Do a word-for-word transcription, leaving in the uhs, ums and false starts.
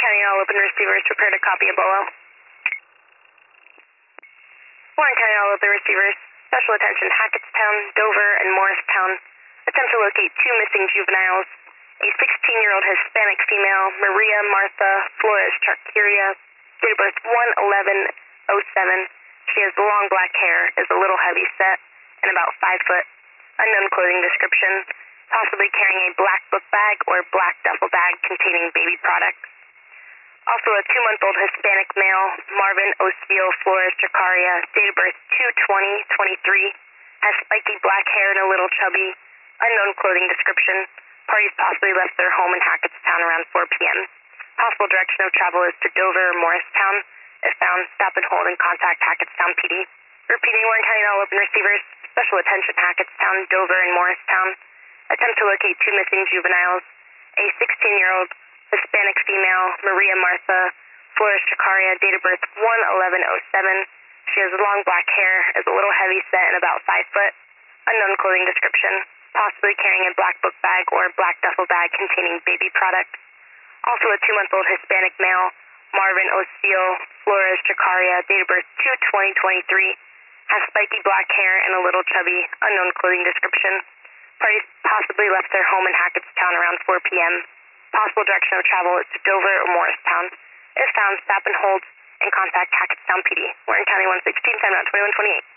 County, all open receivers, prepare to copy Ebola. Warren County, all open receivers, special attention Hackettstown, Dover, and Morristown. Attempt to locate two missing juveniles. A sixteen-year-old Hispanic female, Maria Martha Flores Charcuria, date of birth one eleven oh seven. She has long black hair, is a little heavy set, and about five foot. Unknown clothing description, possibly carrying a black book bag or black duffel bag containing baby products. Also a two-month-old Hispanic male, Marvin Osio Flores Chacaria, date of birth two twenty twenty-three, has spiky black hair and a little chubby. Unknown clothing description. Parties possibly left their home in Hackettstown around four p.m. Possible direction of travel is to Dover or Morristown. If found, stop and hold and contact Hackettstown P D. Repeating, Warren County, all open receivers, special attention Hackettstown, Dover, and Morristown. Attempt to locate two missing juveniles. A sixteen-year-old Hispanic female, Maria Martha Flores Chacaria, date of birth one eleven oh seven. She has long black hair, is a little heavy set, and about five foot. Unknown clothing description. Possibly carrying a black book bag or black duffel bag containing baby products. Also a two-month-old Hispanic male, Marvin Osio Flores Chacaria, date of birth two twenty twenty-three, has spiky black hair and a little chubby. Unknown clothing description. Parties possibly left their home in Hackettstown around four p.m. Possible direction of travel is to Dover or Morristown. If found, stop and hold and contact Hackettstown P D. Warren County one sixteen, time out twenty-one twenty-eight.